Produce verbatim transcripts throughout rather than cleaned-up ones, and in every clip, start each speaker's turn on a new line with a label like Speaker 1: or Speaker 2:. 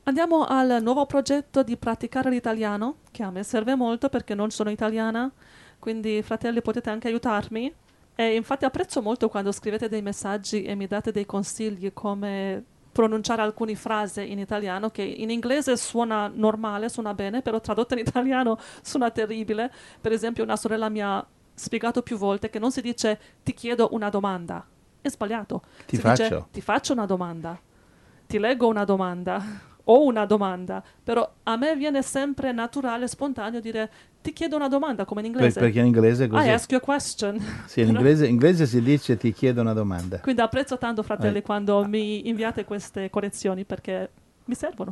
Speaker 1: Andiamo al nuovo progetto di praticare l'italiano, che a me serve molto perché non sono italiana, quindi fratelli potete anche aiutarmi. E infatti apprezzo molto quando scrivete dei messaggi e mi date dei consigli come pronunciare alcune frasi in italiano che in inglese suona normale, suona bene, però tradotto in italiano suona terribile. Per esempio una sorella mi ha spiegato più volte che non si dice ti chiedo una domanda, è sbagliato,
Speaker 2: Ti
Speaker 1: si dice
Speaker 2: faccio?
Speaker 1: ti faccio una domanda, ti leggo una domanda. Ho una domanda, però a me viene sempre naturale, spontaneo dire ti chiedo una domanda, come in
Speaker 2: Per-
Speaker 1: inglese.
Speaker 2: perché in inglese è
Speaker 1: I
Speaker 2: così.
Speaker 1: ask you a question.
Speaker 2: Sì, in
Speaker 1: Però-
Speaker 2: inglese, in inglese si dice ti chiedo una domanda.
Speaker 1: Quindi apprezzo tanto,
Speaker 2: I,
Speaker 1: fratelli, quando mi inviate queste correzioni perché mi servono.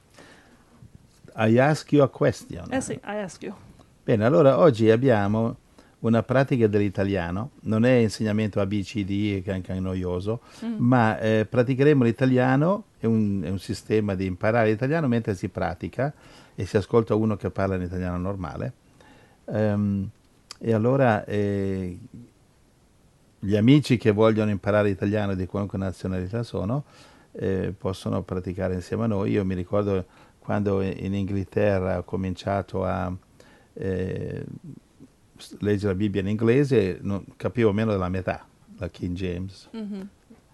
Speaker 2: I ask you a question.
Speaker 1: Eh sì, I ask you.
Speaker 2: Bene, allora oggi abbiamo una pratica dell'italiano, non è insegnamento A B C D che è anche noioso,
Speaker 1: Mm.
Speaker 2: ma eh, praticheremo l'italiano, è un, è un sistema di imparare l'italiano mentre si pratica e si ascolta uno che parla in italiano normale. Ehm, e allora eh, gli amici che vogliono imparare italiano di qualunque nazionalità sono, eh, possono praticare insieme a noi. Io mi ricordo quando in Inghilterra ho cominciato a eh, leggere la Bibbia in inglese, non, capivo meno della metà, la King James.
Speaker 1: Mhm.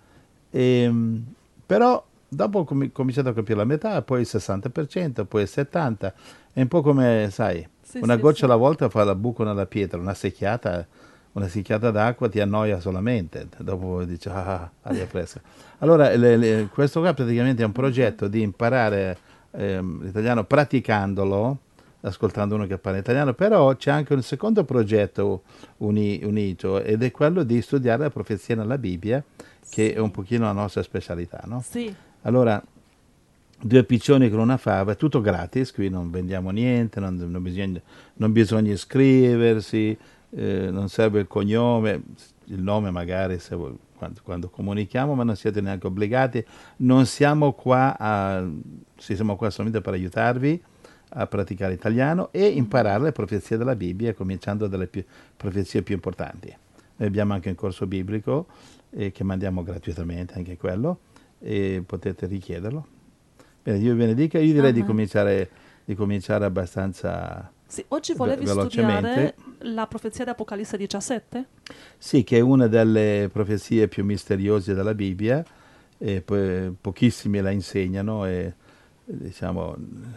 Speaker 2: E, però dopo ho comi- cominciato a capire la metà, poi il sessanta per cento, poi il settanta per cento. È un po' come, sai,
Speaker 1: Sì,
Speaker 2: una
Speaker 1: sì,
Speaker 2: goccia
Speaker 1: sì.
Speaker 2: alla volta fa la buco nella pietra, una secchiata, una secchiata d'acqua ti annoia solamente, dopo dici ah, aria fresca. Allora, le- le- questo qua praticamente è un
Speaker 1: Mhm.
Speaker 2: progetto di imparare ehm, l'italiano praticandolo, ascoltando uno che parla italiano, però c'è anche un secondo progetto uni- unito ed è quello di studiare la profezia nella Bibbia, che è un
Speaker 1: Sì,
Speaker 2: pochino la nostra specialità, no?
Speaker 1: sì.
Speaker 2: Allora, due piccioni con una fava, è tutto gratis, qui non vendiamo niente, non, non bisogna, non bisogna iscriversi, eh, non serve il cognome, il nome magari se vuoi- quando, quando comunichiamo, ma non siete neanche obbligati. Non siamo qua, a, sì, siamo qua solamente per aiutarvi a praticare italiano e
Speaker 1: Mhm.
Speaker 2: imparare le profezie della Bibbia, cominciando dalle più- profezie più importanti. Noi abbiamo anche un corso biblico eh, che mandiamo gratuitamente, anche quello, e potete richiederlo. Bene, Dio vi benedica. Io direi di
Speaker 1: Amen.
Speaker 2: cominciare, di cominciare abbastanza
Speaker 1: Sì, oggi
Speaker 2: ve-
Speaker 1: volevi
Speaker 2: velocemente.
Speaker 1: studiare la profezia di Apocalisse diciassette?
Speaker 2: Sì, che è una delle profezie più misteriose della Bibbia, e poi pochissimi la insegnano e diciamo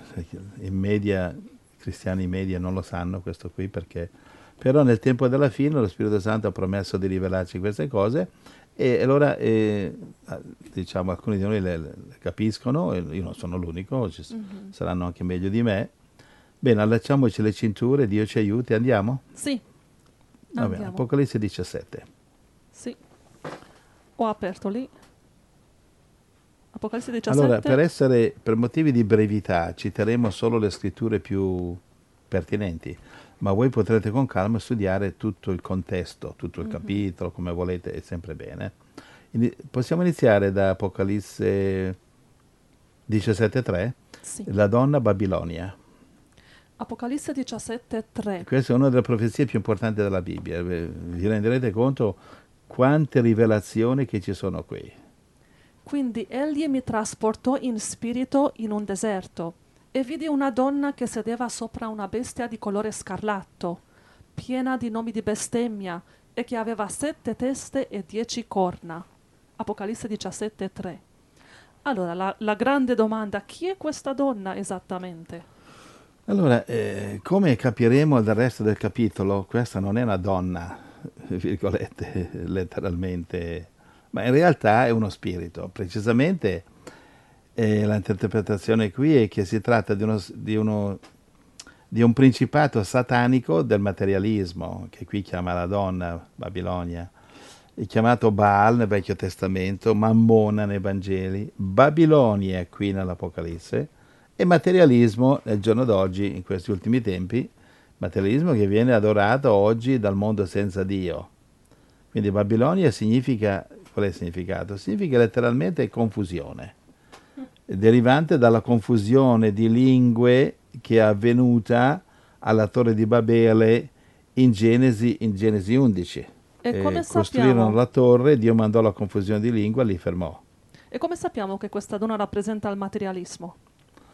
Speaker 2: in media, i cristiani in media non lo sanno questo qui perché però nel tempo della fine lo Spirito Santo ha promesso di rivelarci queste cose e allora eh, diciamo alcuni di noi le, le capiscono, e io non sono l'unico, ci s-
Speaker 1: Mhm.
Speaker 2: saranno anche meglio di me. Bene, allacciamoci le cinture, Dio ci aiuti, andiamo?
Speaker 1: Sì,
Speaker 2: Va bene,
Speaker 1: andiamo.
Speaker 2: Apocalisse diciassette.
Speaker 1: Sì, ho aperto lì. Apocalisse
Speaker 2: Allora, per
Speaker 1: diciassette.
Speaker 2: essere, per motivi di brevità, citeremo solo le scritture più pertinenti, ma voi potrete con calma studiare tutto il contesto, tutto il
Speaker 1: Mhm.
Speaker 2: capitolo, come volete, è sempre bene. Ini- possiamo iniziare da Apocalisse diciassette tre,
Speaker 1: Sì.
Speaker 2: la donna Babilonia.
Speaker 1: Apocalisse diciassette tre.
Speaker 2: Questa è una delle profezie più importanti della Bibbia. Vi vi renderete conto quante rivelazioni che ci sono qui.
Speaker 1: Quindi egli mi trasportò in spirito in un deserto e vidi una donna che sedeva sopra una bestia di colore scarlatto, piena di nomi di bestemmia e che aveva sette teste e dieci corna. Apocalisse diciassette tre. Allora, la, la grande domanda, chi è questa donna esattamente?
Speaker 2: Allora, eh, come capiremo dal resto del capitolo, questa non è una donna, virgolette, letteralmente, ma in realtà è uno spirito. Precisamente eh, l'interpretazione qui è che si tratta di, uno, di, uno, di un principato satanico del materialismo, che qui chiama la donna Babilonia, è chiamato Baal nel Vecchio Testamento, Mammona nei Vangeli, Babilonia qui nell'Apocalisse, e materialismo nel giorno d'oggi, in questi ultimi tempi, materialismo che viene adorato oggi dal mondo senza Dio. Quindi Babilonia significa, qual è il significato? Significa letteralmente confusione, derivante dalla confusione di lingue che è avvenuta alla Torre di Babele in Genesi, in Genesi undici.
Speaker 1: E come
Speaker 2: Eh, costruirono
Speaker 1: sappiamo,
Speaker 2: la torre, Dio mandò la confusione di lingua e li fermò.
Speaker 1: e come sappiamo che questa donna rappresenta il materialismo?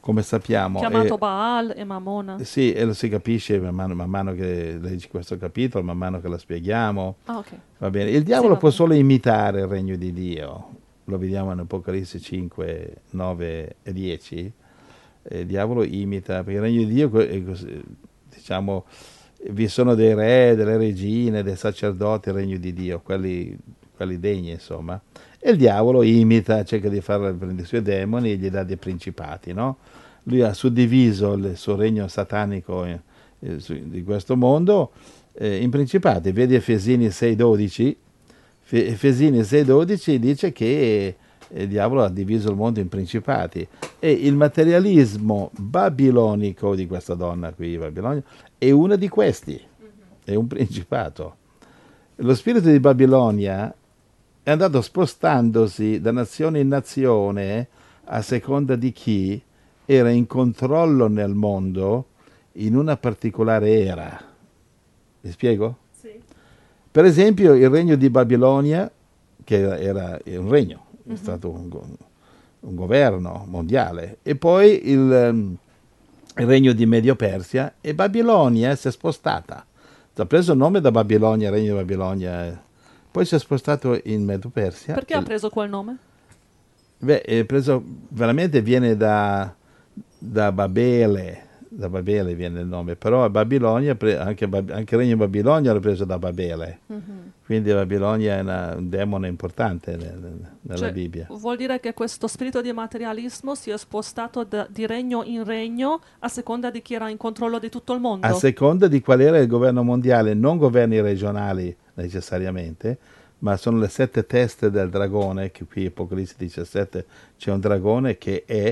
Speaker 2: come sappiamo.
Speaker 1: Chiamato
Speaker 2: E,
Speaker 1: Baal e Mammona.
Speaker 2: sì, e lo si capisce man mano, man mano che leggi questo capitolo, man mano che lo spieghiamo.
Speaker 1: Ah, ok.
Speaker 2: Va bene. Il
Speaker 1: Sì,
Speaker 2: diavolo
Speaker 1: va
Speaker 2: può
Speaker 1: bene.
Speaker 2: solo imitare il regno di Dio. Lo vediamo in Apocalisse cinque, nove e dieci. Eh, Il diavolo imita, perché il regno di Dio è così, diciamo, vi sono dei re, delle regine, dei sacerdoti, il regno di Dio, quelli, quelli degni, insomma. E il diavolo imita, cerca di fare prendere i suoi demoni e gli dà dei principati, no? Lui ha suddiviso il suo regno satanico eh, eh, su- di questo mondo eh, in principati. Vedi Efesini sei dodici. Fe- Efesini sei dodici dice che eh, il diavolo ha diviso il mondo in principati e il materialismo babilonico di questa donna qui, Babilonia, è uno di questi, è un principato. Lo spirito di Babilonia è andato spostandosi da nazione in nazione a seconda di chi era in controllo nel mondo in una particolare era. Mi spiego?
Speaker 1: Sì.
Speaker 2: Per esempio il regno di Babilonia, che era, era un regno, è
Speaker 1: Mhm.
Speaker 2: stato un, go- un governo mondiale, e poi il, ehm, il regno di Medio Persia, e Babilonia si è spostata. Ha preso il nome da Babilonia, il regno di Babilonia, eh. Poi si è spostato in Medio Persia.
Speaker 1: Perché ha
Speaker 2: che-
Speaker 1: preso quel nome?
Speaker 2: Beh, è preso, veramente viene da, da Babele, da Babele viene il nome, però a Babilonia, pre- anche, Bab- anche il regno di Babilonia l'ha preso da Babele,
Speaker 1: Mhm.
Speaker 2: quindi Babilonia è una- un demone importante nel- nel- nella
Speaker 1: Cioè,
Speaker 2: Bibbia.
Speaker 1: vuol dire che questo spirito di materialismo si è spostato da- di regno in regno a seconda di chi era in controllo di tutto il
Speaker 2: A
Speaker 1: mondo.
Speaker 2: seconda di qual era il governo mondiale, non governi regionali necessariamente, ma sono le sette teste del dragone, che qui in Apocalisse diciassette c'è un dragone che è,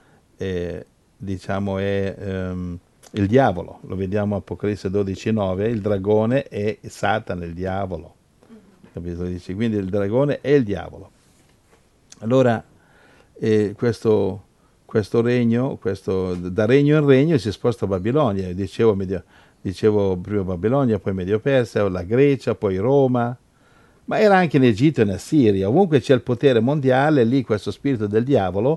Speaker 2: eh, diciamo, è ehm, il diavolo. Lo vediamo a Apocalisse dodici nove, il dragone è Satana, il diavolo. Capito? Dice, quindi il dragone è il diavolo. Allora, eh, questo, questo regno, questo, da regno in regno si sposta a Babilonia. Dicevo, Medio- dicevo prima Babilonia, poi Medio Persia, la Grecia, poi Roma, ma era anche in Egitto e in Assiria. Ovunque c'è il potere mondiale, lì questo spirito del diavolo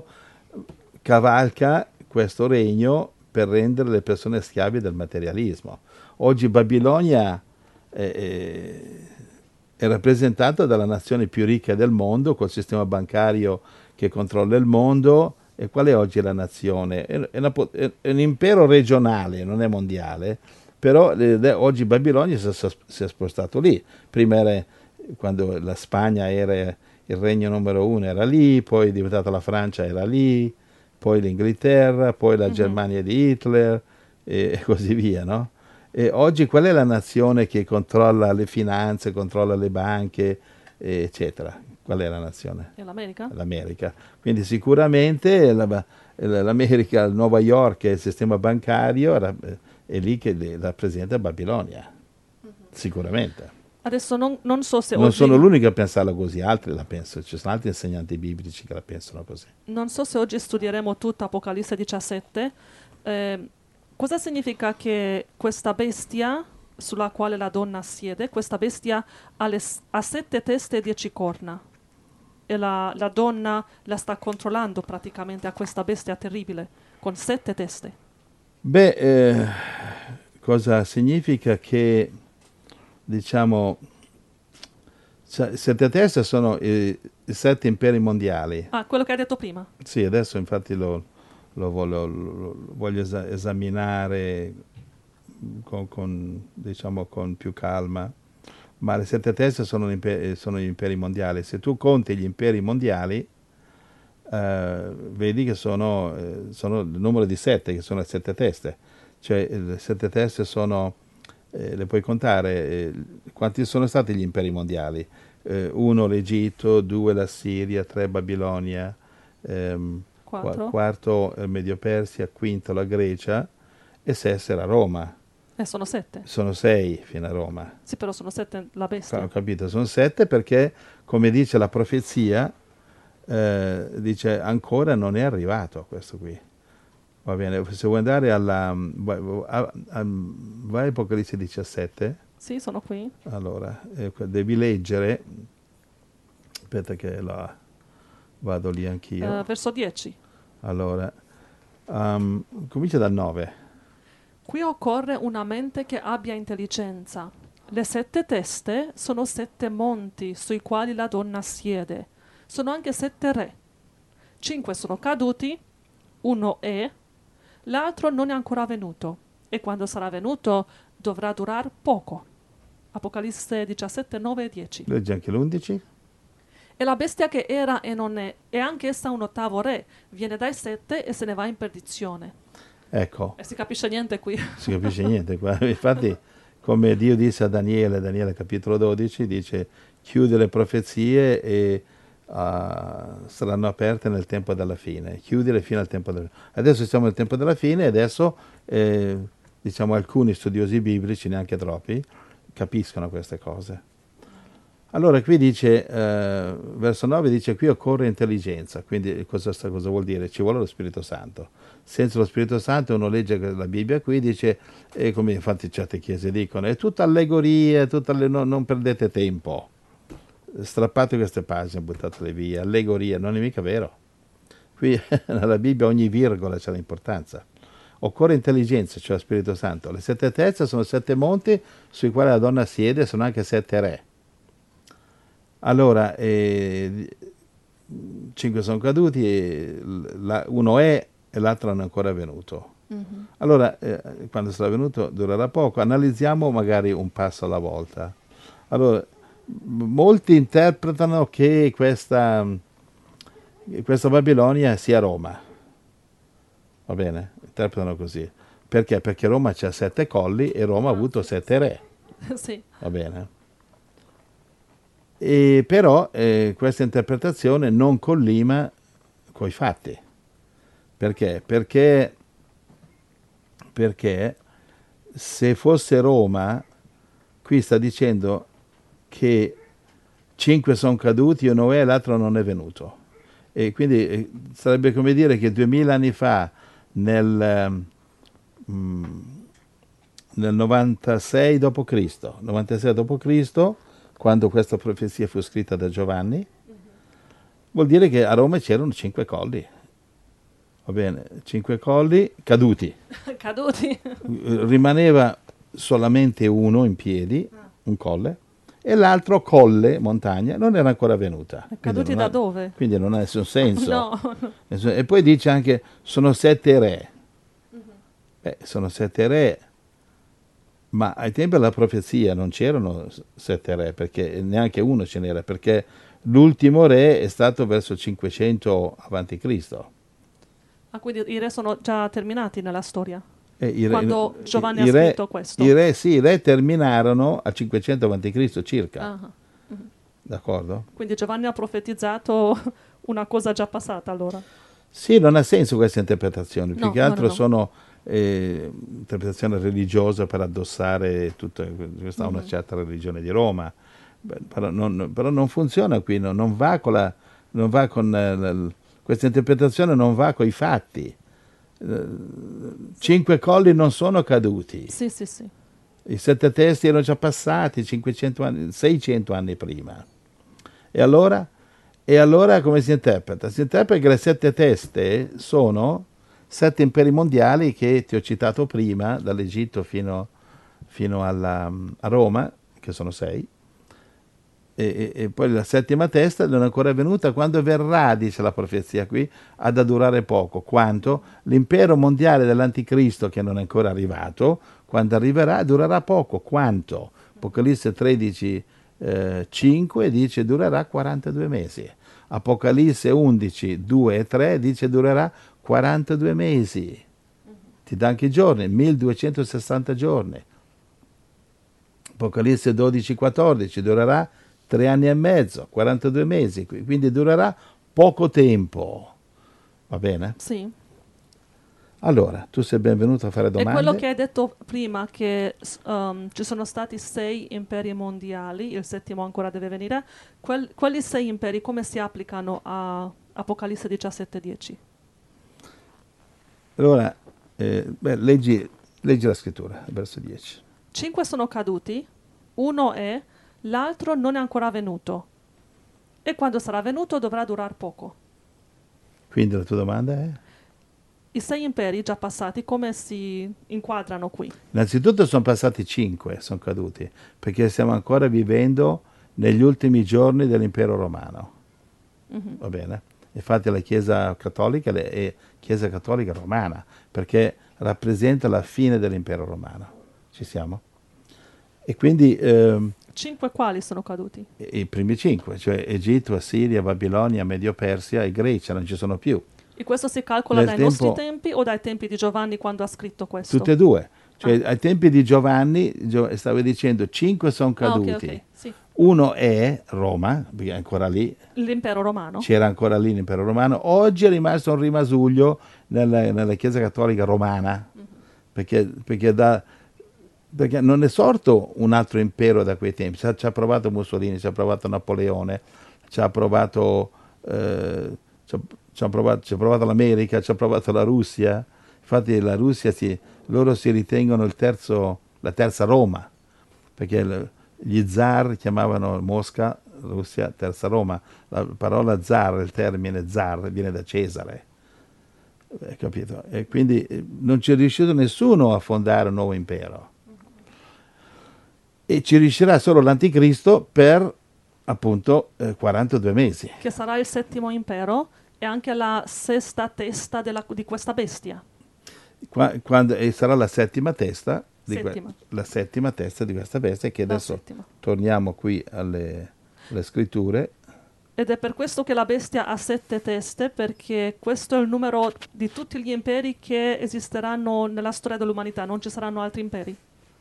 Speaker 2: cavalca questo regno per rendere le persone schiavi del materialismo. Oggi Babilonia eh, eh, è rappresentata dalla nazione più ricca del mondo, col sistema bancario che controlla il mondo. E qual è oggi la nazione? È, è una po- è- è un impero regionale, non è mondiale, però eh, oggi Babilonia si è, si è spostato lì. Prima era quando la Spagna era il regno numero uno, era lì, poi è diventata la Francia, era lì, poi l'Inghilterra, poi la
Speaker 1: Mhm.
Speaker 2: Germania di Hitler e così via, no? E oggi qual è la nazione che controlla le finanze, controlla le banche, eccetera? Qual è la nazione?
Speaker 1: E l'America?
Speaker 2: L'America. Quindi sicuramente la- l'America, Nuova York e il sistema bancario era- è lì che le- rappresenta Babilonia, sicuramente.
Speaker 1: Adesso non, non so se
Speaker 2: Non sono
Speaker 1: oggi,
Speaker 2: l'unico a pensarla così, altri la pensano, ci sono altri insegnanti biblici che la pensano così.
Speaker 1: non so se oggi studieremo tutta Apocalisse diciassette. Eh, cosa significa che questa bestia sulla quale la donna siede, questa bestia ha, le s- ha sette teste e dieci corna? E la, la donna la sta controllando praticamente a questa bestia terribile, con sette teste.
Speaker 2: Beh, eh, cosa significa che, diciamo, sa- sette teste sono i, i sette imperi mondiali.
Speaker 1: Ah, quello che hai detto prima.
Speaker 2: Sì, adesso infatti lo, lo voglio, lo- lo voglio esa- esaminare con, con, diciamo, con più calma. Ma le sette teste sono, gli impe- sono gli imperi mondiali. Se tu conti gli imperi mondiali, eh, vedi che sono, eh, sono il numero di sette, che sono le sette teste. Cioè, eh, le sette teste sono, eh, le puoi contare, eh, quanti sono stati gli imperi mondiali? Eh, uno l'Egitto, due la Siria, tre Babilonia, ehm, qua-
Speaker 1: Quattro.
Speaker 2: quarto eh, Medio Persia, quinto la Grecia e sesto era Roma.
Speaker 1: Eh, sono sette.
Speaker 2: Sono sei fino a Roma.
Speaker 1: Sì, però sono sette la
Speaker 2: Ho
Speaker 1: bestia.
Speaker 2: capito, sono sette perché, come dice la profezia, eh, dice ancora non è arrivato questo qui. Va bene, se vuoi andare alla... Vai, a- a- vai a Apocalisse diciassette,
Speaker 1: Sì, sono qui.
Speaker 2: allora, eh, devi leggere, aspetta che la, vado lì
Speaker 1: Eh,
Speaker 2: anch'io,
Speaker 1: verso dieci.
Speaker 2: allora, Um, comincia dal nove.
Speaker 1: Qui occorre una mente che abbia intelligenza. Le sette teste sono sette monti sui quali la donna siede. Sono anche sette re. Cinque sono caduti, uno è, l'altro non è ancora venuto. E quando sarà venuto dovrà durare poco. Apocalisse diciassette, nove e dieci.
Speaker 2: Leggi anche l'undici.
Speaker 1: E la bestia che era e non è, e anche essa un ottavo re, viene dai sette e se ne va in perdizione.
Speaker 2: Ecco,
Speaker 1: E si capisce niente qui.
Speaker 2: si capisce niente qua. Infatti, come Dio disse a Daniele, Daniele capitolo dodici, dice chiude le profezie e uh, saranno aperte nel tempo della fine. Chiudile fino al tempo della fine. Adesso siamo nel tempo della fine e adesso, eh, diciamo, alcuni studiosi biblici, neanche troppi, capiscono queste cose. Allora qui dice, eh, verso nove dice, qui occorre intelligenza, quindi cosa, cosa vuol dire? Ci vuole lo Spirito Santo. Senza lo Spirito Santo uno legge la Bibbia qui, dice, e come infatti certe chiese dicono, è tutta allegoria, è tutta alle, no, non perdete tempo, strappate queste pagine, buttatele via, allegoria, non è mica vero. Qui nella Bibbia ogni virgola c'è l'importanza. Occorre intelligenza, cioè lo Spirito Santo. Le sette teste sono sette monti sui quali la donna siede, sono anche sette re. Allora, eh, cinque sono caduti, e la, uno è e l'altro non è ancora venuto. Mm-hmm. Allora, eh, quando sarà venuto durerà poco. Analizziamo magari un passo alla volta. Allora, molti interpretano che questa, questa Babilonia sia Roma. Va bene? Interpretano così. Perché? Perché Roma c'ha sette colli e Roma ha avuto sette re.
Speaker 1: Sì.
Speaker 2: Va bene? E però eh, questa interpretazione non collima coi fatti. Perché? Perché, perché se fosse Roma, qui sta dicendo che cinque sono caduti, uno è e l'altro non è venuto. E quindi eh, sarebbe come dire che duemila anni fa, nel, mm, nel novantasei dopo Cristo, novantasei dopo Cristo, quando questa profezia fu scritta da Giovanni, mm-hmm. vuol dire che a Roma c'erano cinque colli. Va bene, cinque colli caduti.
Speaker 1: Caduti.
Speaker 2: Rimaneva solamente uno in piedi, ah. un colle, e l'altro colle, montagna, non era ancora venuta.
Speaker 1: Caduti da
Speaker 2: ha,
Speaker 1: dove?
Speaker 2: Quindi non ha nessun senso.
Speaker 1: No.
Speaker 2: E poi dice anche, sono sette re. Uh-huh. Beh, sono sette re, ma ai tempi della profezia non c'erano sette re, perché neanche uno ce n'era, perché l'ultimo re è stato verso cinquecento avanti Cristo.
Speaker 1: Ah, quindi i re sono già terminati nella storia?
Speaker 2: Eh, i re,
Speaker 1: Quando Giovanni
Speaker 2: i
Speaker 1: ha
Speaker 2: re,
Speaker 1: scritto questo?
Speaker 2: I re, sì, i re terminarono a cinquecento avanti Cristo circa.
Speaker 1: Uh-huh. Uh-huh.
Speaker 2: D'accordo?
Speaker 1: Quindi Giovanni ha profetizzato una cosa già passata allora?
Speaker 2: Sì, non ha senso questa interpretazione. Più
Speaker 1: no,
Speaker 2: che altro
Speaker 1: no, no.
Speaker 2: sono eh, interpretazione religiosa per addossare tutta questa uh-huh. una certa religione di Roma. Beh, però, non, però non funziona qui, no, non va con la... Non va con, eh, questa interpretazione non va con i fatti. Cinque colli non sono caduti.
Speaker 1: Sì, sì, sì.
Speaker 2: I sette testi erano già passati cinquecento anni, seicento anni prima. E allora, e allora come si interpreta? Si interpreta che le sette teste sono sette imperi mondiali che ti ho citato prima, dall'Egitto fino, fino alla, a Roma, che sono sei. E, e poi la settima testa non è ancora venuta, quando verrà, dice la profezia qui, ha da durare poco, quanto l'impero mondiale dell'anticristo che non è ancora arrivato, quando arriverà durerà poco, quanto? Apocalisse tredici, eh, cinque dice durerà quarantadue mesi, Apocalisse undici, due e tre dice durerà quarantadue mesi, ti dà anche i giorni, milleduecentosessanta giorni, Apocalisse dodici, quattordici durerà tre anni e mezzo, quarantadue mesi, quindi durerà poco tempo. Va bene?
Speaker 1: Sì.
Speaker 2: Allora, tu sei benvenuto a fare domande.
Speaker 1: E quello che hai detto prima, che um, ci sono stati sei imperi mondiali, il settimo ancora deve venire, quel, quelli sei imperi come si applicano a Apocalisse diciassette dieci?
Speaker 2: Allora, eh, beh, leggi, leggi la scrittura, verso dieci.
Speaker 1: Cinque sono caduti, uno è, l'altro non è ancora venuto. E quando sarà venuto dovrà durare poco.
Speaker 2: Quindi la tua domanda è?
Speaker 1: i sei imperi già passati come si inquadrano qui?
Speaker 2: Innanzitutto sono passati cinque, sono caduti, perché stiamo ancora vivendo negli ultimi giorni dell'impero romano.
Speaker 1: Mhm.
Speaker 2: Va bene? Infatti la Chiesa cattolica è Chiesa cattolica romana, perché rappresenta la fine dell'impero romano. Ci siamo? E quindi ehm,
Speaker 1: Cinque quali sono caduti?
Speaker 2: i primi cinque, cioè Egitto, Assiria, Babilonia, Medio Persia e Grecia, non ci sono più.
Speaker 1: E questo si calcola
Speaker 2: Nel
Speaker 1: dai nostri
Speaker 2: tempo,
Speaker 1: tempi o dai tempi di Giovanni quando ha scritto questo?
Speaker 2: tutte e due. Cioè,
Speaker 1: Ah.
Speaker 2: ai tempi di Giovanni, Gio- stavo dicendo, cinque sono
Speaker 1: Ah, ok,
Speaker 2: caduti.
Speaker 1: ok, sì.
Speaker 2: Uno è Roma, perché è ancora lì,
Speaker 1: L'impero romano?
Speaker 2: c'era ancora lì l'impero romano. Oggi è rimasto un rimasuglio nella, nella Chiesa cattolica romana,
Speaker 1: Mhm.
Speaker 2: perché, perché, da, perché non è sorto un altro impero da quei tempi. Ci ha, ci ha provato Mussolini, ci ha provato Napoleone, ci ha provato, eh, ci ha, ci ha provato, ci ha provato l'America, ci ha provato la Russia. Infatti la Russia, si, loro si ritengono il terzo, la terza Roma, perché il- gli zar chiamavano Mosca, Russia, terza Roma. La parola zar, il termine zar, viene da Cesare, eh, capito? E quindi eh, non ci è riuscito nessuno a fondare un nuovo impero. E ci riuscirà solo l'anticristo per appunto eh, quarantadue mesi.
Speaker 1: Che sarà il settimo impero e anche la sesta testa della- di questa bestia.
Speaker 2: Qua- quando, e sarà la settima testa di, que-
Speaker 1: Settima.
Speaker 2: la settima testa di questa bestia, che
Speaker 1: La
Speaker 2: adesso
Speaker 1: settima.
Speaker 2: torniamo qui alle, alle scritture.
Speaker 1: Ed è per questo che la bestia ha sette teste, perché questo è il numero di tutti gli imperi che esisteranno nella storia dell'umanità, non ci saranno altri imperi.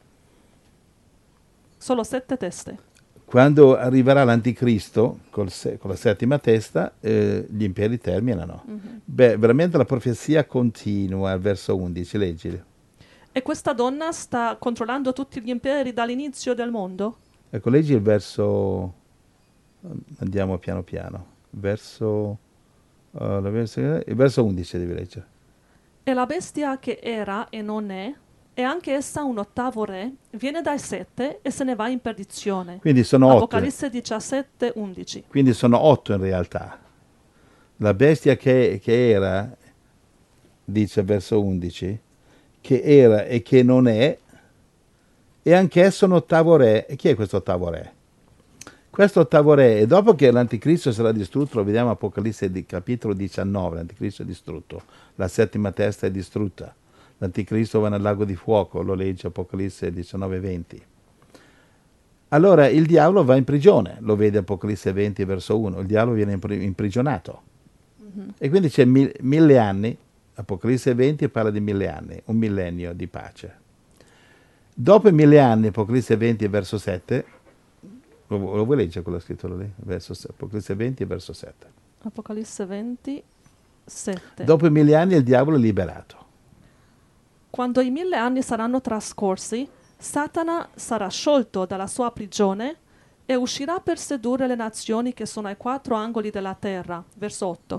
Speaker 1: Solo sette teste.
Speaker 2: Quando arriverà l'anticristo col se- con la settima testa, eh, gli imperi terminano.
Speaker 1: Mhm.
Speaker 2: Beh, veramente la profezia continua al verso undici, leggili.
Speaker 1: E questa donna sta controllando tutti gli imperi dall'inizio del mondo?
Speaker 2: Ecco, leggi il verso, andiamo piano piano, verso, uh, la verso- il verso undici devi leggere.
Speaker 1: E la bestia che era e non è, e anche essa un ottavo re, viene dai sette e se ne va in perdizione.
Speaker 2: Quindi sono otto,
Speaker 1: Apocalisse diciassette, undici.
Speaker 2: quindi sono otto in realtà. La bestia che, che era, dice verso undici, che era e che non è, e anch'esso un ottavo re. E chi è questo ottavo re? Questo ottavo re, e dopo che l'anticristo sarà distrutto, lo vediamo Apocalisse di capitolo diciannove, l'anticristo è distrutto, la settima testa è distrutta, l'anticristo va nel lago di fuoco, lo legge Apocalisse diciannove venti. Allora il diavolo va in prigione, lo vede Apocalisse venti verso uno, il diavolo viene impri- imprigionato.
Speaker 1: Mhm.
Speaker 2: E quindi c'è mil- mille anni, Apocalisse venti parla di mille anni, un millennio di pace. Dopo i mille anni, Apocalisse venti verso sette, lo, lo vuoi leggere quella scrittura lì? Verso, Apocalisse venti verso sette.
Speaker 1: Apocalisse venti, sette.
Speaker 2: Dopo i mille anni il diavolo è liberato.
Speaker 1: Quando i mille anni saranno trascorsi, Satana sarà sciolto dalla sua prigione e uscirà per sedurre le nazioni che sono ai quattro angoli della terra. Verso otto.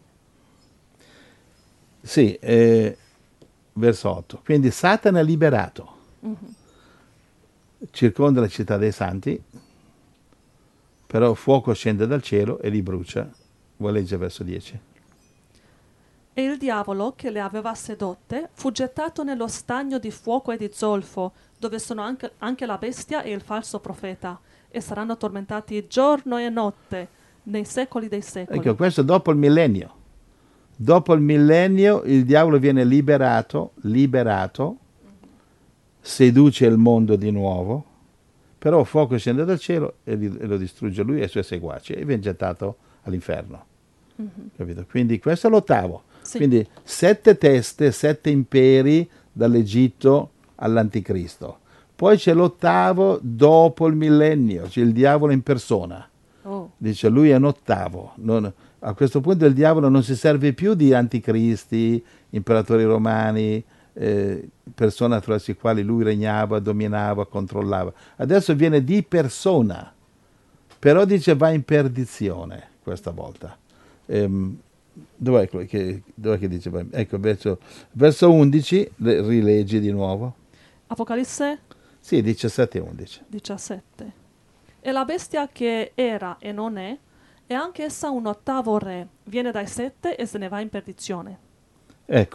Speaker 2: Sì, eh, verso otto. Quindi Satana è liberato,
Speaker 1: Mhm.
Speaker 2: circonda la città dei santi, però fuoco scende dal cielo e li brucia. Vuoi leggere verso dieci?
Speaker 1: E il diavolo che le aveva sedotte fu gettato nello stagno di fuoco e di zolfo, dove sono anche, anche la bestia e il falso profeta, e saranno tormentati giorno e notte nei secoli dei secoli.
Speaker 2: Ecco, questo dopo il millennio. Dopo il millennio il diavolo viene liberato, liberato, seduce il mondo di nuovo, però fuoco scende dal cielo e, li- e lo distrugge lui e i suoi seguaci e viene gettato all'inferno.
Speaker 1: Mhm.
Speaker 2: Capito? Quindi questo è l'ottavo.
Speaker 1: Sì.
Speaker 2: Quindi sette teste, sette imperi dall'Egitto all'anticristo. Poi c'è l'ottavo dopo il millennio, c'è il diavolo in persona.
Speaker 1: Oh.
Speaker 2: Dice lui è un ottavo. Non- a questo punto il diavolo non si serve più di anticristi, imperatori romani, eh, persone attraverso i quali lui regnava, dominava, controllava. Adesso viene di persona, però dice va in perdizione questa volta. Ehm, dov'è, quello che, dov'è che dice? va in- Ecco, verso, verso undici, le- rileggi di nuovo.
Speaker 1: Apocalisse
Speaker 2: Sì, diciassette e undici.
Speaker 1: diciassette. E la bestia che era e non è, e anche essa un ottavo re, viene dai sette e se ne va in perdizione.
Speaker 2: Ecco,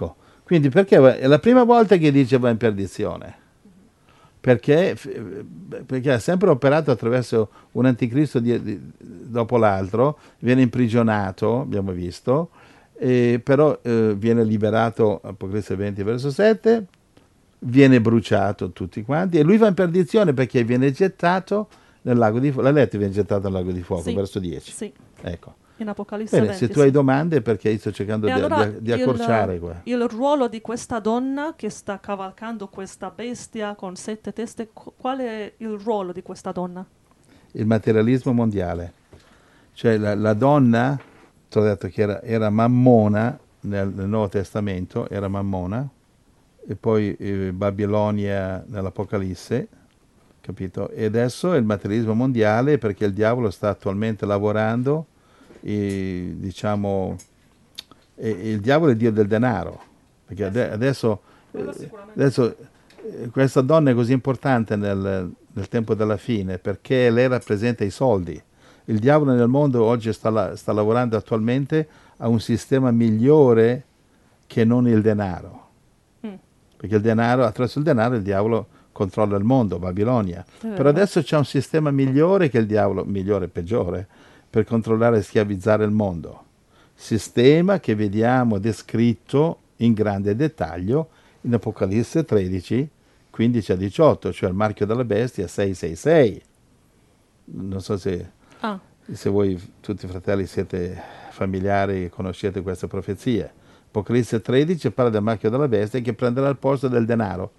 Speaker 2: Quindi perché va- è la prima volta che dice va in perdizione? Perché, perché ha sempre operato attraverso un anticristo di- di- dopo l'altro, viene imprigionato, abbiamo visto, e però eh, viene liberato, Apocalisse venti verso sette, viene bruciato tutti quanti e lui va in perdizione perché viene gettato nel lago di fuoco. L'hai letto, viene gettato nel lago di fuoco,
Speaker 1: Sì,
Speaker 2: verso dieci.
Speaker 1: sì,
Speaker 2: Ecco.
Speaker 1: in Apocalisse
Speaker 2: Bene, se
Speaker 1: venti,
Speaker 2: tu hai
Speaker 1: sì.
Speaker 2: domande perché io sto cercando
Speaker 1: E
Speaker 2: di,
Speaker 1: allora
Speaker 2: di- di
Speaker 1: il,
Speaker 2: accorciare qua.
Speaker 1: il ruolo di questa donna che sta cavalcando questa bestia con sette teste, qu- qual è il ruolo di questa donna?
Speaker 2: Il materialismo mondiale. Cioè la, la donna, ti ho detto che era, era Mammona nel, nel Nuovo Testamento, era Mammona, e poi eh, Babilonia nell'Apocalisse, capito? E adesso è il materialismo mondiale perché il diavolo sta attualmente lavorando, e, diciamo, e, e il diavolo è Dio del denaro, perché ade- adesso, eh, adesso eh, questa donna è così importante nel, nel tempo della fine perché lei rappresenta i soldi. Il diavolo nel mondo oggi sta, la- sta lavorando attualmente a un sistema migliore che non il denaro,
Speaker 1: Mm,
Speaker 2: perché il denaro, attraverso il denaro il diavolo controlla il mondo, Babilonia.
Speaker 1: è
Speaker 2: Però
Speaker 1: vero.
Speaker 2: adesso c'è un sistema migliore che il diavolo, migliore e peggiore, per controllare e schiavizzare il mondo. Sistema che vediamo descritto in grande dettaglio in Apocalisse tredici, quindici a diciotto, cioè il marchio della bestia sei sei sei. Non so se,
Speaker 1: Ah,
Speaker 2: se voi tutti i fratelli siete familiari e conoscete queste profezie. Apocalisse tredici parla del marchio della bestia che prenderà il posto del denaro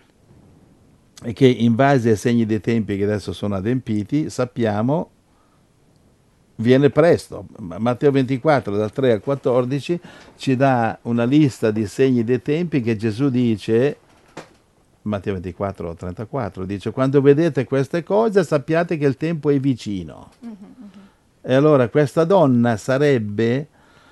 Speaker 2: e che in base ai segni dei tempi che adesso sono adempiti sappiamo viene presto. Matteo ventiquattro dal tre al quattordici ci dà una lista di segni dei tempi che Gesù dice, Matteo ventiquattro trentaquattro, dice quando vedete queste cose sappiate che il tempo è vicino. E allora questa donna sarebbe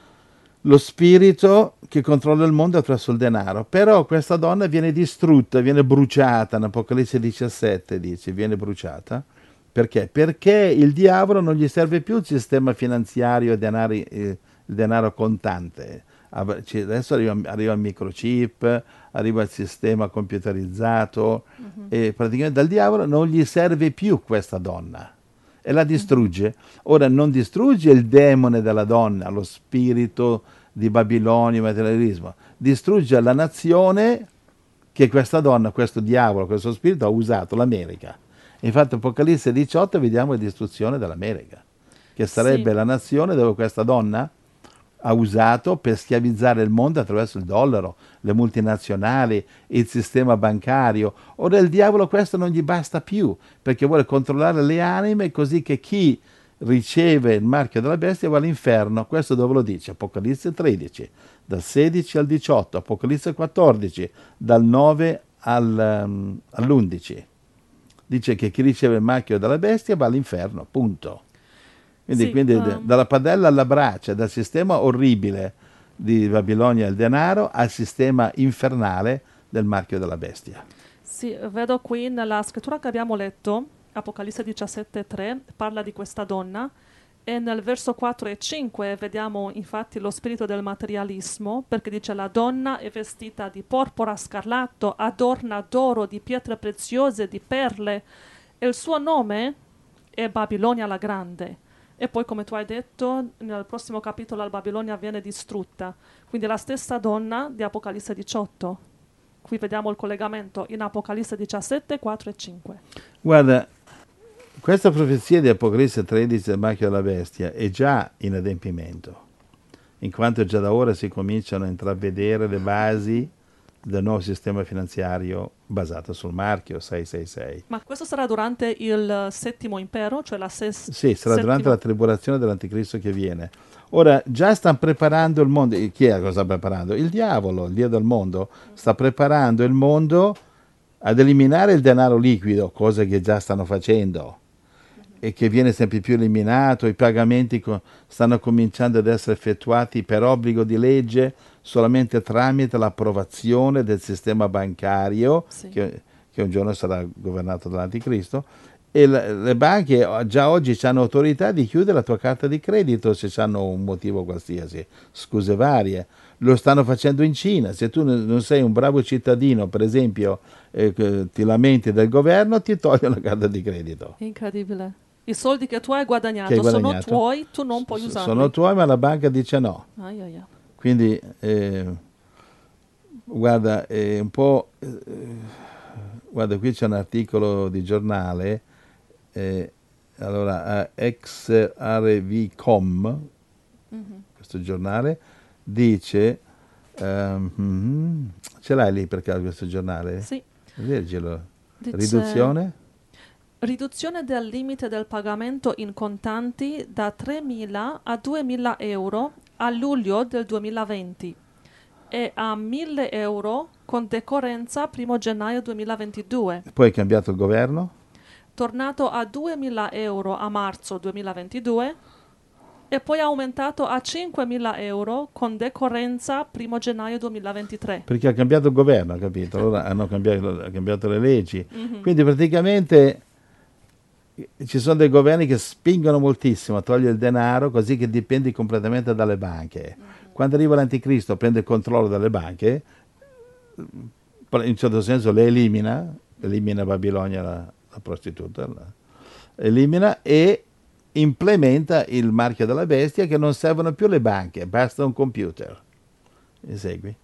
Speaker 2: lo spirito che controlla il mondo attraverso il denaro. Però questa donna viene distrutta, viene bruciata, in Apocalisse diciassette dice, viene bruciata. Perché? Perché il diavolo non gli serve più il sistema finanziario e denari, eh, il denaro contante. Av- ci- Adesso arriva, arriva il microchip, arriva il sistema computerizzato e praticamente dal diavolo non gli serve più questa donna e la distrugge. Ora non distrugge il demone della donna, lo spirito di Babilonia, il materialismo, distrugge la nazione che questa donna, questo diavolo, questo spirito ha usato, l'America. Infatti Apocalisse diciotto vediamo la distruzione dell'America, che
Speaker 1: sì,
Speaker 2: sarebbe la nazione dove questa donna ha usato per schiavizzare il mondo attraverso il dollaro, le multinazionali, il sistema bancario. Ora il diavolo questo non gli basta più, perché vuole controllare le anime così che chi riceve il marchio della bestia va all'inferno. Questo dove lo dice? Apocalisse tredici, dal sedici al diciotto, Apocalisse quattordici, dal nove al, um, all'undici. Dice che chi riceve il marchio della bestia va all'inferno, punto. Quindi,
Speaker 1: sì,
Speaker 2: quindi d-
Speaker 1: ehm,
Speaker 2: dalla padella alla braccia, dal sistema orribile di Babilonia e il denaro al sistema infernale del marchio della bestia.
Speaker 1: sì, vedo qui nella scrittura che abbiamo letto, Apocalisse diciassette tre, parla di questa donna e nel verso quattro e cinque vediamo infatti lo spirito del materialismo perché dice la donna è vestita di porpora scarlatto, adorna d'oro, di pietre preziose, di perle e il suo nome è Babilonia la Grande. E poi, come tu hai detto, nel prossimo capitolo la Babilonia viene distrutta. Quindi la stessa donna di Apocalisse diciotto. Qui vediamo il collegamento in Apocalisse diciassette, quattro e cinque.
Speaker 2: Guarda, questa profezia di Apocalisse tredici del marchio della bestia è già in adempimento, in quanto già da ora si cominciano a intravedere le basi del nuovo sistema finanziario basato sul marchio sei sei sei.
Speaker 1: Ma questo sarà durante il settimo impero, cioè la ses-
Speaker 2: Sì, sarà durante
Speaker 1: settima...
Speaker 2: la tribolazione dell'anticristo che viene. Ora, già stanno preparando il mondo. Chi è che sta preparando? Il diavolo, il dio del mondo, sta preparando il mondo ad eliminare il denaro liquido, cosa che già stanno facendo e che viene sempre più eliminato. I pagamenti co- stanno cominciando ad essere effettuati per obbligo di legge solamente tramite l'approvazione del sistema bancario,
Speaker 1: Sì.
Speaker 2: che, che un giorno sarà governato dall'anticristo. E le, le banche già oggi hanno autorità di chiudere la tua carta di credito se hanno un motivo qualsiasi, scuse varie. lo stanno facendo in Cina. Se tu non sei un bravo cittadino, per esempio, eh, ti lamenti del governo, ti toglie la carta di credito.
Speaker 1: Incredibile. I soldi che tu hai guadagnato,
Speaker 2: Che hai guadagnato.
Speaker 1: sono tuoi, tu non puoi
Speaker 2: S-
Speaker 1: usarli.
Speaker 2: Sono tuoi, ma la banca dice no.
Speaker 1: Ai, ai, ai.
Speaker 2: Quindi, eh, guarda, è un po'... eh, guarda, qui c'è un articolo di giornale, eh, allora, ex R V punto com,
Speaker 1: Mhm.
Speaker 2: questo giornale, dice... ehm, mhm, ce l'hai lì per caso questo giornale?
Speaker 1: Sì.
Speaker 2: Leggilo.
Speaker 1: Dice-
Speaker 2: Riduzione?
Speaker 1: Riduzione del limite del pagamento in contanti da tremila a duemila euro a luglio del duemilaventi e a mille euro con decorrenza primo gennaio duemilaventidue.
Speaker 2: Poi è cambiato il governo?
Speaker 1: Tornato a duemila euro a marzo duemilaventidue e poi aumentato a cinquemila euro con decorrenza primo gennaio duemilaventitré.
Speaker 2: Perché ha cambiato il governo, capito? Allora hanno cambiato, hanno cambiato le leggi.
Speaker 1: Mhm.
Speaker 2: Quindi praticamente eh, ci sono dei governi che spingono moltissimo a togliere il denaro così che dipendi completamente dalle banche. Quando arriva l'anticristo prende il controllo delle banche, in un certo senso le elimina, elimina Babilonia la, la prostituta, la- elimina e implementa il marchio della bestia, che non servono più le banche, basta un computer. Mi segui?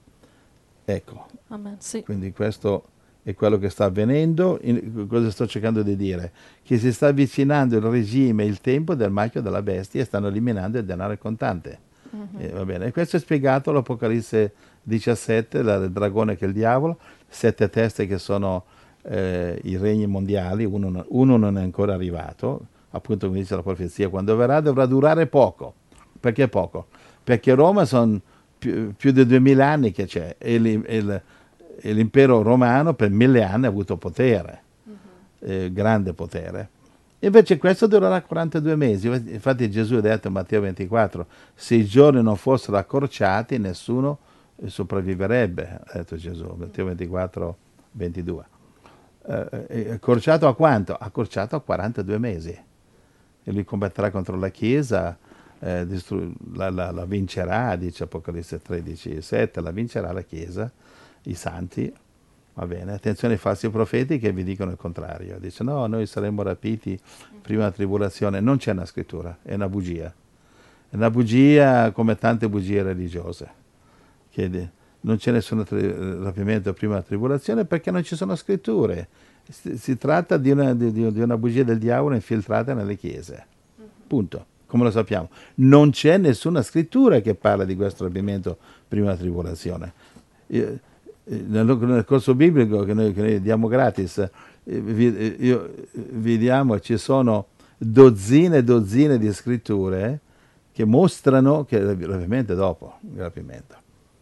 Speaker 2: Ecco,
Speaker 1: Amen, sì.
Speaker 2: quindi questo è quello che sta avvenendo. In- cosa sto cercando di dire? Che si sta avvicinando il regime, il tempo del marchio della bestia e stanno eliminando il denaro contante.
Speaker 1: Mhm.
Speaker 2: Eh, va bene. E questo è spiegato all'Apocalisse diciassette, la- il dragone che è il diavolo, sette teste che sono eh, i regni mondiali, uno, non- uno non è ancora arrivato, appunto come dice la profezia, quando verrà dovrà durare poco. Perché poco? Perché Roma sono più, più di duemila anni che c'è e, l'im- e il- e l'impero romano per mille anni ha avuto potere, eh, grande potere. Invece questo durerà quarantadue mesi. Infatti Gesù ha detto in Matteo ventiquattro, se i giorni non fossero accorciati nessuno eh, sopravviverebbe, ha detto Gesù, Matteo ventiquattro, ventidue. Eh, eh, accorciato a quanto? Accorciato a quarantadue mesi. E lui combatterà contro la Chiesa, eh, distru- la, la- la vincerà, dice Apocalisse tredici, sette, la vincerà la Chiesa, i santi. Va bene, attenzione ai falsi profeti che vi dicono il contrario. Dice no, noi saremmo rapiti prima della tribolazione. Non c'è una scrittura, è una bugia. È una bugia come tante bugie religiose. Che de- non c'è nessun tri- rapimento prima della tribolazione perché non ci sono scritture. Si, si tratta di una, di- di- di una bugia del diavolo infiltrata nelle chiese. Punto. Come lo sappiamo. Non c'è nessuna scrittura che parla di questo rapimento prima della tribolazione. Io- eh, nel, nel corso biblico che noi, che noi diamo gratis, eh, vi, eh, io, eh, vi diamo, ci sono dozzine e dozzine di scritture che mostrano che ovviamente dopo il rapimento.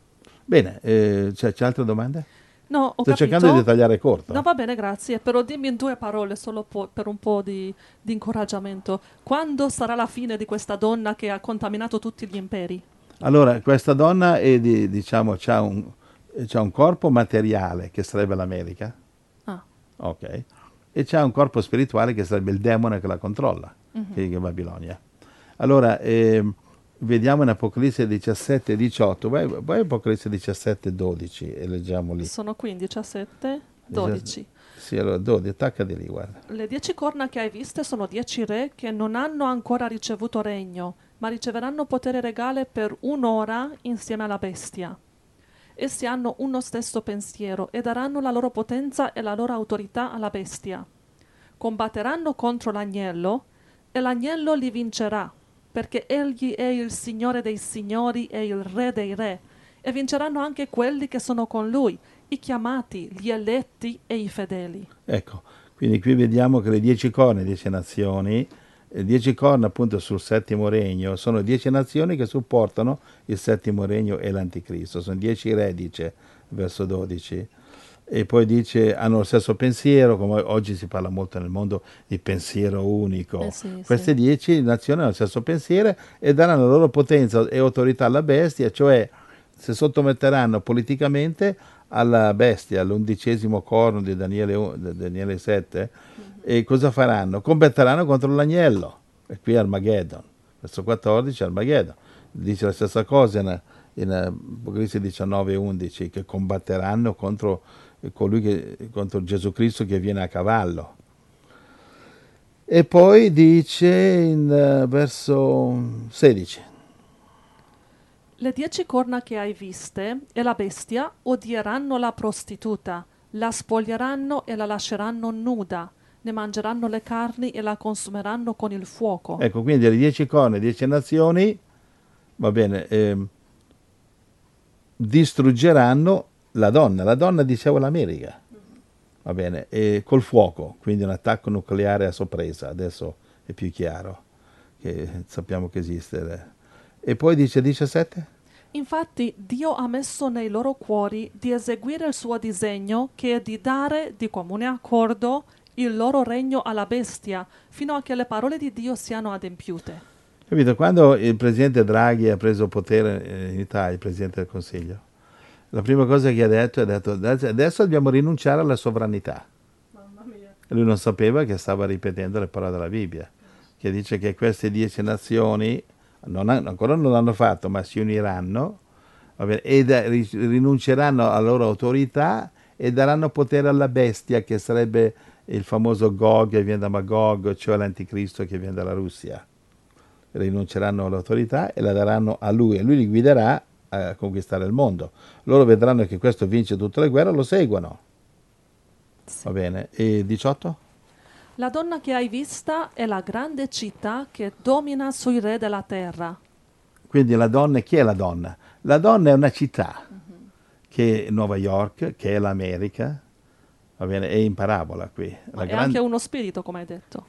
Speaker 2: Bene, eh, c'è, c'è altre domande?
Speaker 1: No, ho
Speaker 2: Sto cercando
Speaker 1: capito.
Speaker 2: di tagliare corto.
Speaker 1: No, va bene, grazie. Però dimmi in due parole, solo po- per un po' di, di incoraggiamento. Quando sarà la fine di questa donna che ha contaminato tutti gli imperi?
Speaker 2: Allora, questa donna è di, diciamo, c'ha un, c'ha un corpo materiale che sarebbe l'America,
Speaker 1: Ah,
Speaker 2: ok, e c'ha un corpo spirituale che sarebbe il demone che la controlla,
Speaker 1: mhm.
Speaker 2: che è Babilonia. Allora, ehm, vediamo in Apocalisse diciassette diciotto, vai, vai Apocalisse diciassette dodici e leggiamo lì.
Speaker 1: Sono qui in diciassette, dodici.
Speaker 2: Sì, allora dodici, attacca di lì, guarda.
Speaker 1: Le dieci corna che hai viste sono dieci re che non hanno ancora ricevuto regno, ma riceveranno potere regale per un'ora insieme alla bestia. Essi hanno uno stesso pensiero e daranno la loro potenza e la loro autorità alla bestia. Combatteranno contro l'agnello e l'agnello li vincerà, perché egli è il Signore dei signori e il Re dei re, e vinceranno anche quelli che sono con lui, i chiamati, gli eletti e i fedeli.
Speaker 2: Ecco, quindi qui vediamo che le dieci corna, dieci nazioni, le dieci corna appunto sul settimo regno, sono dieci nazioni che supportano il settimo regno e l'anticristo, sono dieci re, dice verso dodici. E poi dice hanno lo stesso pensiero, come oggi si parla molto nel mondo di pensiero unico.
Speaker 1: Eh sì,
Speaker 2: Queste
Speaker 1: sì.
Speaker 2: dieci nazioni hanno lo stesso pensiero e daranno la loro potenza e autorità alla bestia, cioè si sottometteranno politicamente alla bestia, all'undicesimo corno di Daniele, u- di Daniele sette, e cosa faranno? Combatteranno contro l'agnello, e qui Armageddon, verso quattordici Armageddon, dice la stessa cosa in, in Apocalisse diciannove undici, che combatteranno contro colui che, contro Gesù Cristo che viene a cavallo. E poi dice in uh, verso sedici:
Speaker 1: Le dieci corna che hai viste e la bestia odieranno la prostituta, la spoglieranno e la lasceranno nuda, ne mangeranno le carni e la consumeranno con il fuoco.
Speaker 2: Ecco, quindi le dieci corna, dieci nazioni, va bene, ehm, distruggeranno la donna. La donna, dicevo, l'America. Va bene, e col fuoco, quindi un attacco nucleare a sorpresa, adesso è più chiaro, che sappiamo che esiste. E poi dice diciassette?
Speaker 1: Infatti Dio ha messo nei loro cuori di eseguire il suo disegno, che è di dare di comune accordo il loro regno alla bestia, fino a che le parole di Dio siano adempiute.
Speaker 2: Capito? Quando il presidente Draghi ha preso potere in Italia, il presidente del Consiglio, la prima cosa che ha detto è detto adesso dobbiamo rinunciare alla sovranità.
Speaker 1: Mamma mia.
Speaker 2: E lui non sapeva che stava ripetendo le parole della Bibbia, che dice che queste dieci nazioni non hanno, ancora non l'hanno fatto, ma si uniranno, va bene, e da, rinunceranno alla loro autorità e daranno potere alla bestia, che sarebbe il famoso Gog che viene da Magog, cioè l'anticristo che viene dalla Russia. Rinunceranno all'autorità e la daranno a lui, e lui li guiderà a conquistare il mondo. Loro vedranno che questo vince tutte le guerre, lo seguono.
Speaker 1: Sì.
Speaker 2: Va bene. E diciotto?
Speaker 1: La donna che hai vista è la grande città che domina sui re della terra.
Speaker 2: Quindi la donna, chi è la donna? La donna è una città, uh-huh, che è New York, che è l'America, va bene, è in parabola qui.
Speaker 1: Ma
Speaker 2: La
Speaker 1: è
Speaker 2: gran...
Speaker 1: anche uno spirito, come hai detto.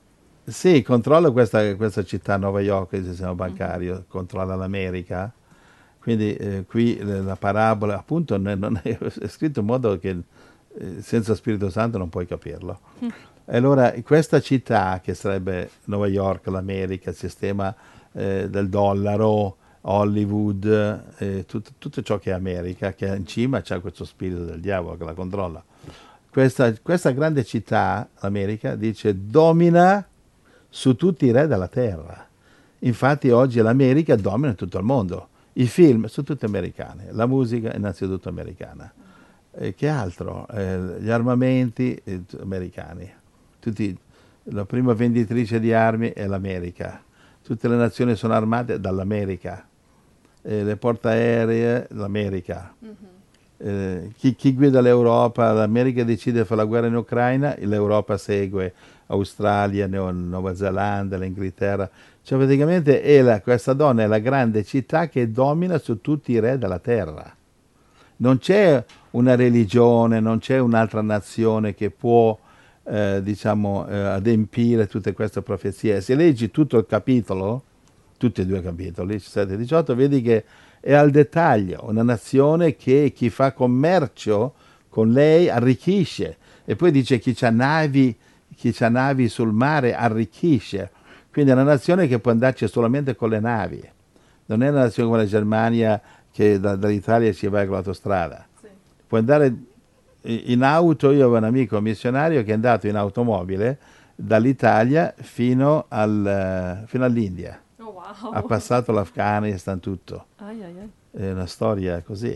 Speaker 2: Sì, controlla questa, questa città, New York, il sistema bancario, uh-huh, controlla l'America. Quindi eh, qui la parabola, appunto, non è, è scritto in modo che eh, senza Spirito Santo non puoi capirlo. Mm. Allora, questa città, che sarebbe New York, l'America, il sistema eh, del dollaro, Hollywood, eh, tut, tutto ciò che è America, che in cima c'è questo spirito del diavolo che la controlla. Questa, questa grande città, l'America, dice, domina su tutti i re della terra. Infatti oggi l'America domina tutto il mondo. I film sono tutti americani, la musica innanzitutto americana. E che altro? Eh, gli armamenti eh, americani. Tutti, la prima venditrice di armi è l'America. Tutte le nazioni sono armate dall'America. Eh, le portaeree, l'America. Mm-hmm. Eh, chi, chi guida l'Europa? L'America decide di fare la guerra in Ucraina, l'Europa segue. Australia, Nuova Zelanda, l'Inghilterra. Cioè praticamente è la, questa donna è la grande città che domina su tutti i re della terra. Non c'è una religione, non c'è un'altra nazione che può eh, diciamo eh, adempiere tutte queste profezie. Se leggi tutto il capitolo, tutti e due capitoli, diciassette e diciotto, vedi che è al dettaglio una nazione che chi fa commercio con lei arricchisce, e poi dice chi ha navi chi ha navi sul mare arricchisce. Quindi è una nazione che può andarci solamente con le navi. Non è una nazione come la Germania che da, dall'Italia si va con l'autostrada. Sì. Può andare in auto. Io avevo un amico missionario che è andato in automobile dall'Italia fino, al, fino all'India.
Speaker 1: Oh, wow.
Speaker 2: Ha passato l'Afghanistan, tutto.
Speaker 1: Ai, ai, ai.
Speaker 2: È una storia così.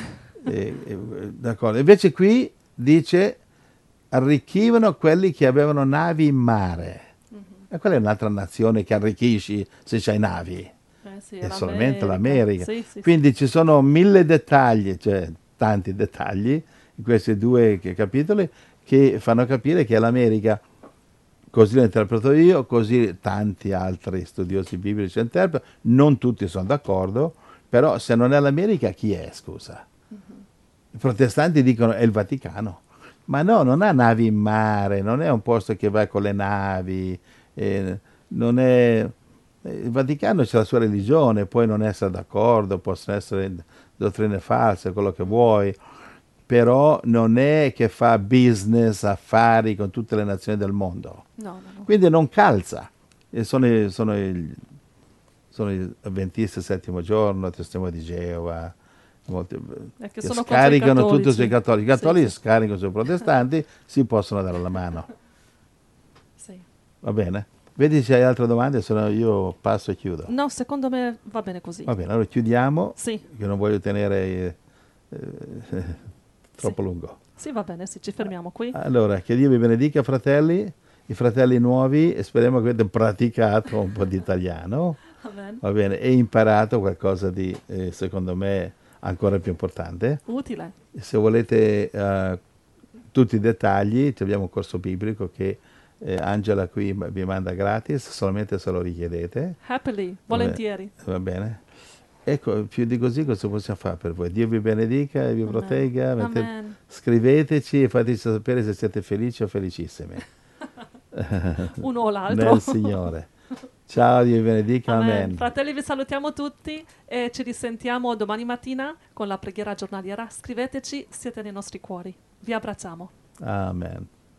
Speaker 2: e, e, d'accordo. Invece qui dice arricchivano quelli che avevano navi in mare. Mm-hmm. E quella è un'altra nazione che arricchisci se c'hai navi. Eh sì, è solamente l'America. Sì, sì, quindi sì, ci sono mille dettagli, cioè tanti dettagli in questi due capitoli che fanno capire che l'America, così lo interpreto io, così tanti altri studiosi biblici interpretano, non tutti sono d'accordo, però se non è l'America chi è, scusa? Mm-hmm. I protestanti dicono è il Vaticano. Ma no, non ha navi in mare, non è un posto che va con le navi, eh, non è... Il Vaticano c'è la sua religione, puoi non essere d'accordo, possono essere dottrine false, quello che vuoi, però non è che fa business, affari con tutte le nazioni del mondo. No, no, no. Quindi non calza. E sono, sono, il, sono gli avventisti del settimo giorno, testimoni di Geova, molti,
Speaker 1: che,
Speaker 2: che
Speaker 1: sono
Speaker 2: scaricano tutto sui cattolici. I cattolici
Speaker 1: sì,
Speaker 2: scaricano sui protestanti, si possono dare la mano.
Speaker 1: Sì.
Speaker 2: Va bene? Vedi se hai altre domande, se no io passo e chiudo.
Speaker 1: No, secondo me va bene così.
Speaker 2: Va bene, allora chiudiamo,
Speaker 1: Sì,
Speaker 2: che non voglio tenere eh, eh, troppo
Speaker 1: Sì.
Speaker 2: lungo.
Speaker 1: sì, va bene, sì, ci fermiamo qui.
Speaker 2: Allora, che Dio vi benedica, fratelli, i fratelli nuovi, e speriamo che avete praticato un po' di italiano,
Speaker 1: Amen.
Speaker 2: va bene, e imparato qualcosa di, eh, secondo me, ancora più importante.
Speaker 1: Utile.
Speaker 2: Se volete eh, tutti i dettagli, ci abbiamo un corso biblico che eh, Angela qui vi manda gratis, solamente se lo richiedete.
Speaker 1: Happily, volentieri.
Speaker 2: Va bene? Ecco, più di così cosa possiamo fare per voi? Dio vi benedica e vi
Speaker 1: Amen.
Speaker 2: protegga. Mette-
Speaker 1: Amen.
Speaker 2: Scriveteci e fateci sapere se siete felici o felicissimi
Speaker 1: Uno o l'altro.
Speaker 2: nel Signore. Ciao, Dio vi benedica.
Speaker 1: Amen.
Speaker 2: Amen.
Speaker 1: Fratelli, vi salutiamo tutti e ci risentiamo domani mattina con la preghiera giornaliera. Scriveteci, siete nei nostri cuori. Vi abbracciamo.
Speaker 2: Amen.